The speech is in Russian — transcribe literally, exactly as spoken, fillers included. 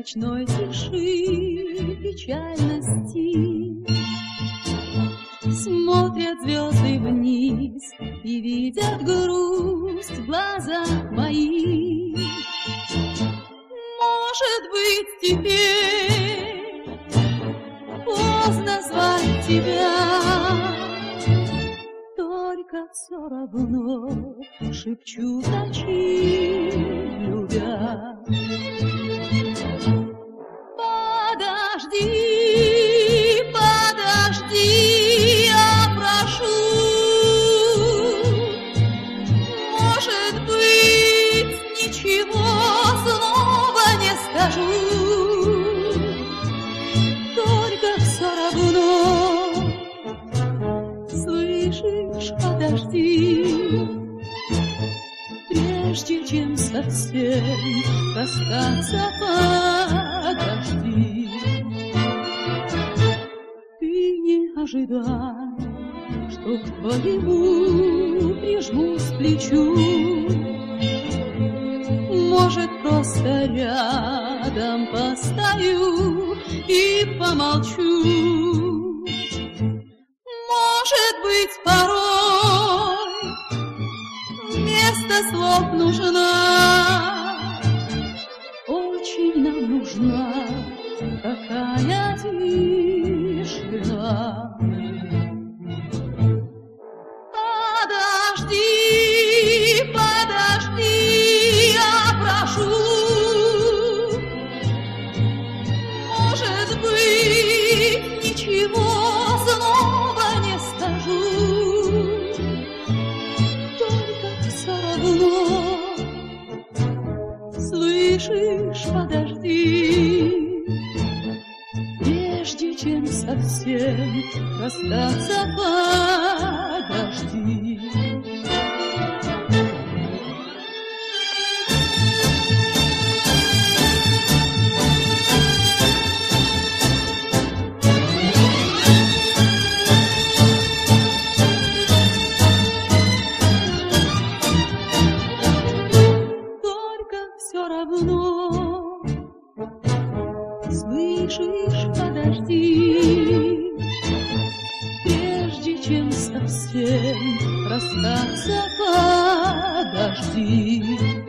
ночной тиши печальности. Смотрят звезды вниз и видят грусть в глазах моих. Может быть, теперь поздно звать тебя, только все равно шепчут очи, любя. Подожди, подожди, я прошу. Может быть, ничего снова не скажу, только все равно, слышишь, подожди, прежде чем совсем расстаться, подожди. Ты не ожидай, что к твоему прижмусь к плечу. Может, просто рядом постою и помолчу. Может быть, порой вместо слов нужна, очень нам нужна такая тишина. Подожди, подожди, я прошу. Может быть, ничего снова не скажу, только все равно, слышишь, подожди, прежде чем совсем расстаться, подожди. Все равно, слышишь, подожди, прежде чем совсем расстаться, подожди.